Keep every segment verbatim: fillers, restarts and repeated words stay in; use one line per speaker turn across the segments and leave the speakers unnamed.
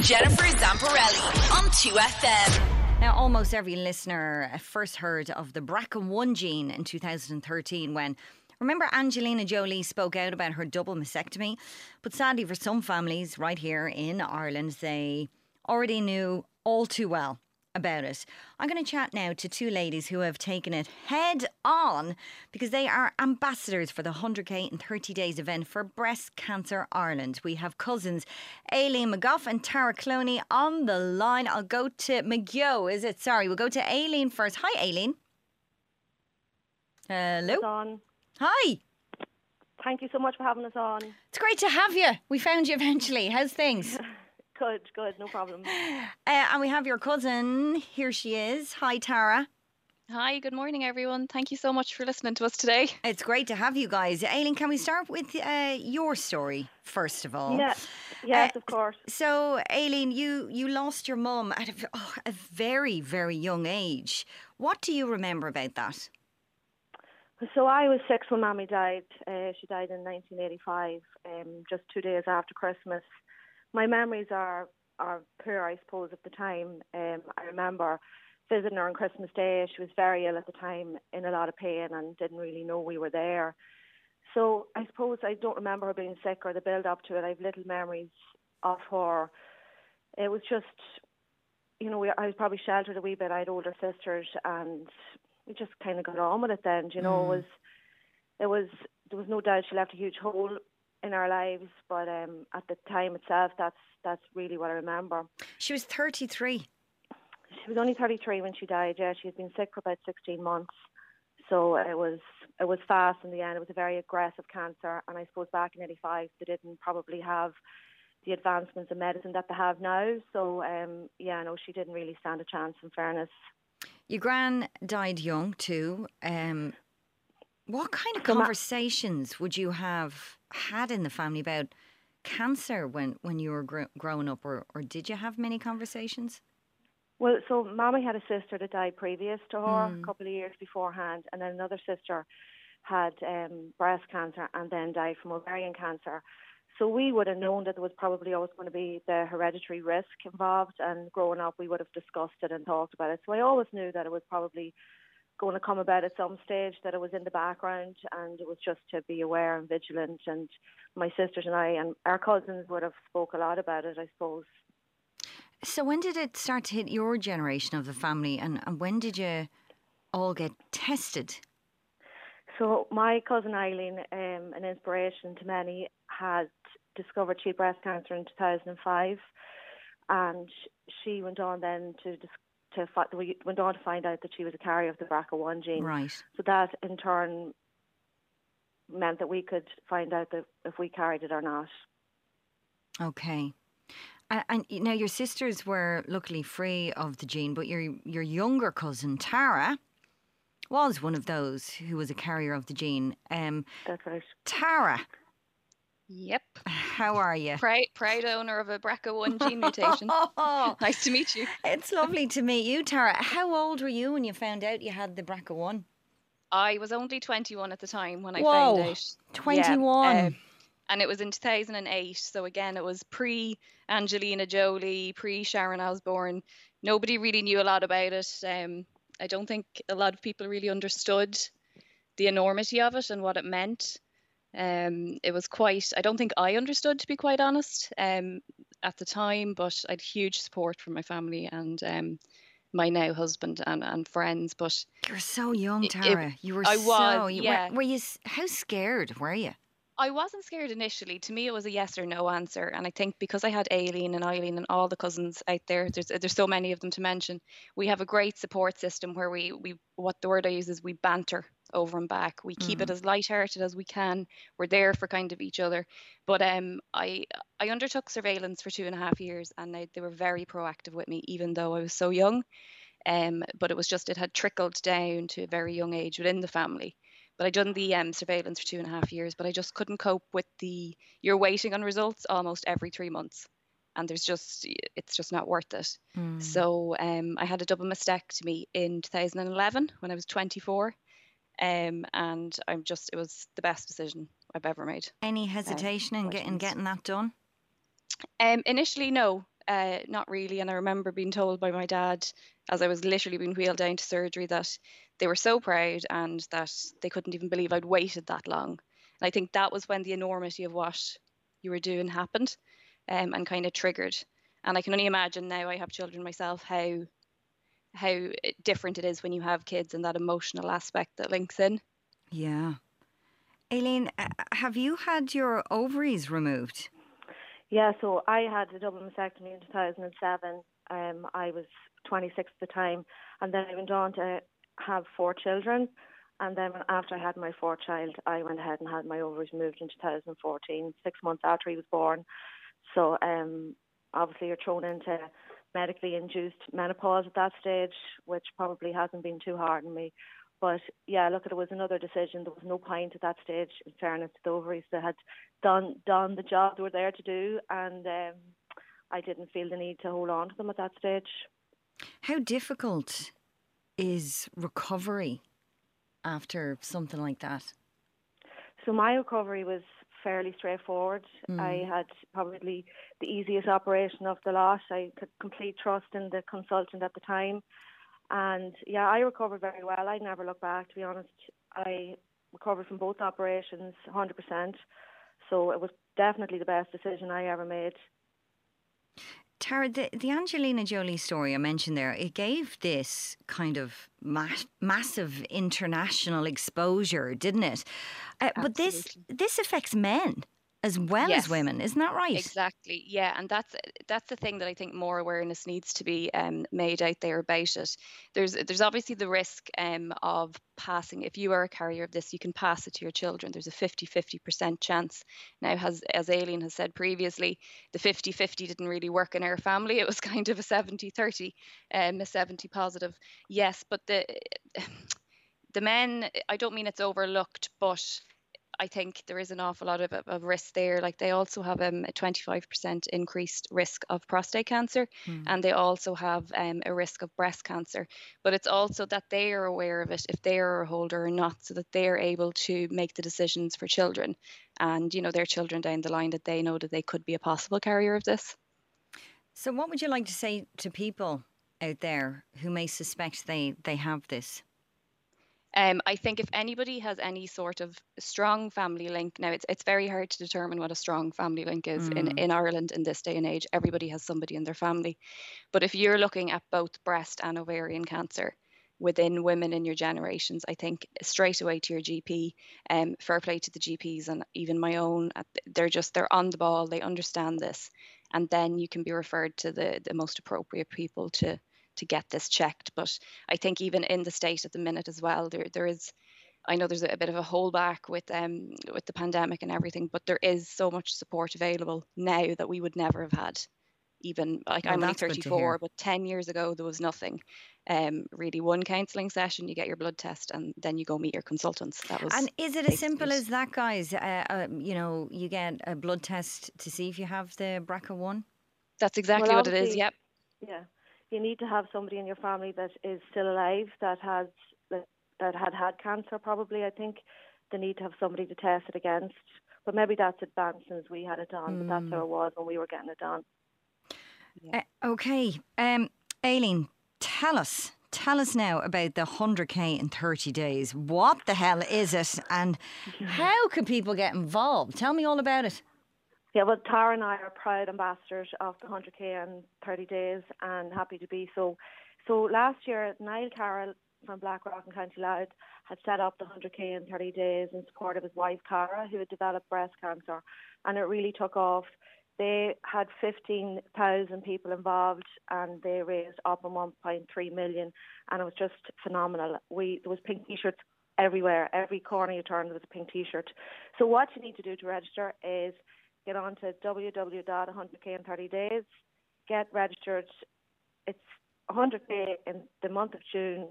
Jennifer Zamparelli on two F M.
Now, almost every listener first heard of the B R C A one gene in two thousand thirteen when, remember, Angelina Jolie spoke out about her double mastectomy. But sadly for some families right here in Ireland, they already knew all too well about it. I'm going to chat now to two ladies who have taken it head on because they are ambassadors for the one hundred K in thirty days event for Breast Cancer Ireland. We have cousins Aileen McGough and Tara Cloney on the line. I'll go to McGio, is it? Sorry, we'll go to Aileen first. Hi, Aileen. Hello.
On.
Hi.
Thank you so much for having us on.
It's great to have you. We found you eventually. How's things?
Good, good, no problem.
Uh, and we have your cousin. Here she is. Hi, Tara.
Hi, good morning, everyone. Thank you so much for listening to us today.
It's great to have you guys. Aileen, can we start with uh, your story, first of all?
Yeah, yes,
Uh,
of course.
So, Aileen, you, you lost your mum at a, oh, a very, very young age. What do you remember about that?
So I was six when Mammy died. Uh, she died in nineteen eighty-five, um, just two days after Christmas. My memories are, are poor, I suppose, at the time. Um, I remember visiting her on Christmas Day. She was very ill at the time, in a lot of pain, and didn't really know we were there. So I suppose I don't remember her being sick or the build up to it. I have little memories of her. It was just, you know, we, I was probably sheltered a wee bit. I had older sisters, and we just kind of got on with it then. You know, mm. it was, it was, there was no doubt she left a huge hole in our lives, but um, at the time itself, that's that's really what I remember.
She was thirty-three.
She was only thirty-three when she died. Yeah, she had been sick for about sixteen months, so it was it was fast in the end. It was a very aggressive cancer, and I suppose back in eighty-five they didn't probably have the advancements in medicine that they have now. So um, yeah, no, she didn't really stand a chance. In fairness,
your gran died young too. Um, what kind of conversations would you have had in the family about cancer when, when you were gr- growing up, or, or did you have many conversations?
Well, so Mammy had a sister that died previous to her,
Mm.
a couple of years beforehand, and then another sister had um, breast cancer and then died from ovarian cancer. So we would have known that there was probably always going to be the hereditary risk involved, and growing up we would have discussed it and talked about it. So I always knew that it was probably going to come about at some stage, that it was in the background, and it was just to be aware and vigilant. And my sisters and I and our cousins would have spoke a lot about it, I suppose.
So when did it start to hit your generation of the family, and, and when did you all get tested?
So my cousin Eileen, um, an inspiration to many, had discovered she had breast cancer in two thousand five, and she went on then to dis- to fi- we went on to find out that she was a carrier of the B R C A one gene.
Right.
So that in turn meant that we could find out that if we carried it or not.
Okay. Uh, and now your sisters were luckily free of the gene, but your your younger cousin Tara was one of those who was a carrier of the gene. Um,
That's right.
Tara.
Yep.
How are you?
Proud, proud owner of a B R C A one gene mutation. Nice to meet you.
It's lovely to meet you, Tara. How old were you when you found out you had the B R C A one?
I was only twenty-one at the time when I
Whoa,
found out.
twenty-one.
Yeah, um, and it was in two thousand eight. So again, it was pre-Angelina Jolie, pre-Sharon Osbourne. Nobody really knew a lot about it. Um, I don't think a lot of people really understood the enormity of it and what it meant. Um, it was quite, I don't think I understood, to be quite honest, um, at the time, but I had huge support from my family and um, my now husband and, and friends. But
you were so young,
it-
Tara.
it-
you were
I
so,
was,
you-
yeah.
Were, were you, s- how scared were you?
I wasn't scared initially. To me, it was a yes or no answer. And I think because I had Aileen and Eileen and all the cousins out there, there's there's so many of them to mention, we have a great support system where we, we what the word I use is we banter over and back. We keep it as lighthearted as we can. We're there for kind of each other. But um, I I undertook surveillance for two and a half years, and they, they were very proactive with me, even though I was so young. Um, but it was just, it had trickled down to a very young age within the family. But I done the um, surveillance for two and a half years, but I just couldn't cope with the, you're waiting on results almost every three months. And there's just, it's just not worth it.
Mm.
So um, I had a double mastectomy in two thousand eleven when I was twenty-four. Um, and I'm just, it was the best decision I've ever made.
Any hesitation
um,
in getting getting that done?
Um, initially, no. uh, not really. And I remember being told by my dad, as I was literally being wheeled down to surgery, that they were so proud and that they couldn't even believe I'd waited that long. And I think that was when the enormity of what you were doing happened, um, and kind of triggered. And I can only imagine now, I have children myself, how how different it is when you have kids and that emotional aspect that links in.
Yeah. Aileen, uh, have you had your ovaries removed?
Yeah, so I had a double mastectomy in two thousand seven. Um, I was twenty-six at the time, and then I went on to have four children. And then after I had my fourth child, I went ahead and had my ovaries removed in two thousand fourteen, six months after he was born. So um, obviously you're thrown into medically induced menopause at that stage, which probably hasn't been too hard on me. But yeah, look, it was another decision. There was no point at that stage, in fairness to the ovaries. They had done done the job they were there to do, and um, I didn't feel the need to hold on to them at that stage.
How difficult is recovery after something like that?
So my recovery was fairly straightforward.
Mm.
I had probably the easiest operation of the lot. I could complete trust in the consultant at the time. And yeah, I recovered very well. I never look back, to be honest. I recovered from both operations one hundred percent. So it was definitely the best decision I ever made.
Tara, the, the Angelina Jolie story I mentioned there, it gave this kind of ma- massive international exposure, didn't it? Uh, but this this affects men as well
Yes.
as women, isn't that right?
Exactly, yeah, and that's that's the thing that I think more awareness needs to be um, made out there about it. There's there's obviously the risk um, of passing. If you are a carrier of this, you can pass it to your children. There's a fifty-fifty percent chance. Now, has, as Aileen has said previously, the fifty-fifty didn't really work in our family. It was kind of a seventy thirty, um, a seventy positive. Yes, but the the men, I don't mean it's overlooked, but I think there is an awful lot of, of risk there. Like, they also have um, a twenty-five percent increased risk of prostate cancer, mm. and they also have um, a risk of breast cancer. But it's also that they are aware of it, if they are a holder or not, so that they are able to make the decisions for children and, you know, their children down the line, that they know that they could be a possible carrier of this.
So what would you like to say to people out there who may suspect they, they have this?
Um, I think if anybody has any sort of strong family link, now it's it's very hard to determine what a strong family link is mm. in, in Ireland in this day and age. Everybody has somebody in their family. But if you're looking at both breast and ovarian cancer within women in your generations, I think straight away to your G P. Um, fair play to the G Ps, and even my own. They're just, they're on the ball. They understand this. And then you can be referred to the, the most appropriate people to to get this checked. But I think even in the state at the minute as well, there there is, I know there's a, a bit of a holdback with um with the pandemic and everything, but there is so much support available now that we would never have had. Even like well, I'm only thirty-four, but ten years ago there was nothing. Um, really, one counselling session, you get your blood test, and then you go meet your consultants. That was.
And is it as simple as that, guys? Uh, uh, you know, you get a blood test to see if you have the B R C A one.
That's exactly
well,
what it is. Yep.
Yeah. You need to have somebody in your family that is still alive, that has that, that had had cancer probably. I think they need to have somebody to test it against. But maybe that's advanced since we had it done, mm. but that's how it was when we were getting it done.
Yeah. Uh, okay. Um, Aileen, tell us, tell us now about the one hundred K in thirty days. What the hell is it, and how can people get involved? Tell me all about it.
Yeah, well, Tara and I are proud ambassadors of the one hundred K in thirty days, and happy to be so. So last year, Niall Carroll from Blackrock and County Louth had set up the one hundred K in thirty days in support of his wife, Cara, who had developed breast cancer, and it really took off. They had fifteen thousand people involved, and they raised up in one point three million, and it was just phenomenal. We There was pink T-shirts everywhere. Every corner you turned, there was a pink T-shirt. So what you need to do to register is get on to w w w dot one hundred K in thirty days, get registered. It's one hundred K in the month of June,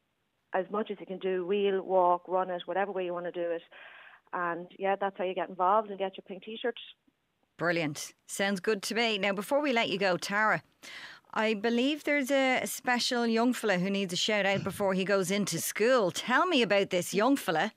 as much as you can do, wheel, walk, run it, whatever way you want to do it. And yeah, that's how you get involved and get your pink T-shirt.
Brilliant. Sounds good to me. Now, before we let you go, Tara, I believe there's a special young fella who needs a shout out before he goes into school. Tell me about this young fella.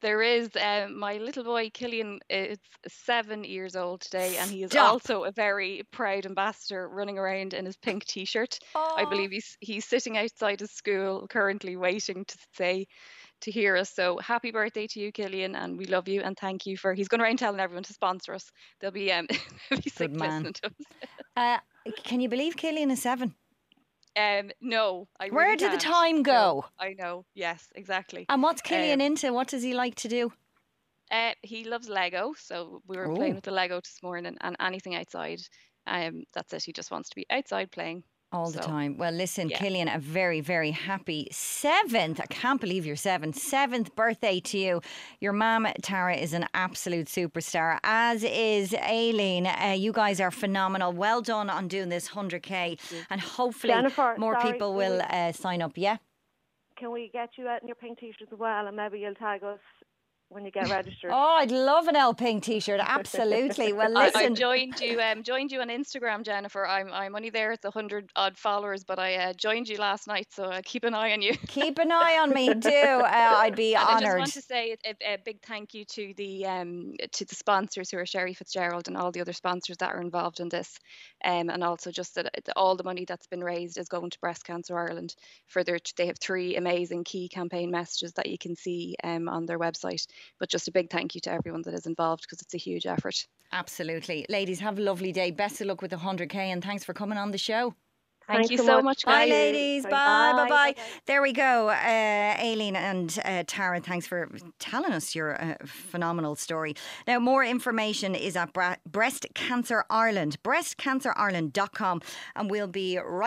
There is um, my little boy Killian is seven years old today, and he is
Stop.
also a very proud ambassador, running around in his pink T-shirt. I
Oh.
believe he's he's sitting outside his school currently, waiting to say to hear us. So happy birthday to you, Killian, and we love you and thank you for. He's going around telling everyone to sponsor us. They'll be um they'll be sick
Good man.
listening to us.
Uh, can you believe Killian is seven?
Um, no, I
Where
really
did the
can't.
time go?
No, I know. Yes, exactly.
And what's Killian
Um,
into? What does he like to do?
Uh, he loves Lego, so we were
Oh.
playing with the Lego this morning, and anything outside. Um, that's it. He just wants to be outside playing.
All the
So,
time. Well, listen,
yeah.
Killian, a very, very happy seventh. I can't believe you're seven. Seventh birthday to you. Your mum, Tara, is an absolute superstar, as is Aileen. Uh, you guys are phenomenal. Well done on doing this one hundred K. And hopefully
Jennifer,
more
sorry,
people
can
will
we-
uh, sign up. Yeah?
Can we get you out in your pink T-shirt as well, and maybe you'll tag us when you get registered?
Oh, I'd love an L Pink T-shirt. Absolutely. Well,
I,
listen.
I joined you. Um, joined you on Instagram, Jennifer. I'm I'm only there at the hundred odd followers, but I uh, joined you last night, so uh, keep an eye on you.
Keep an eye on me, do. Uh, I'd be
And I just
honoured.
want to say a, a big thank you to the um, to the sponsors who are Sherry Fitzgerald and all the other sponsors that are involved in this, um, and also just that that all the money that's been raised is going to Breast Cancer Ireland. For their, they have three amazing key campaign messages that you can see um, on their website. But just a big thank you to everyone that is involved, because it's a huge effort.
Absolutely. Ladies, have a lovely day. Best of luck with the one hundred K, and thanks for coming on the show.
Thank
Thanks
you
so
so
much.
much,
Bye,
guys.
ladies.
Bye.
Bye, bye,
Bye.
bye.
Bye-bye.
There we go. Uh, Aileen and uh, Tara, thanks for telling us your uh, phenomenal story. Now, more information is at Bra- Breast Cancer Ireland, breast cancer ireland dot com, and we'll be right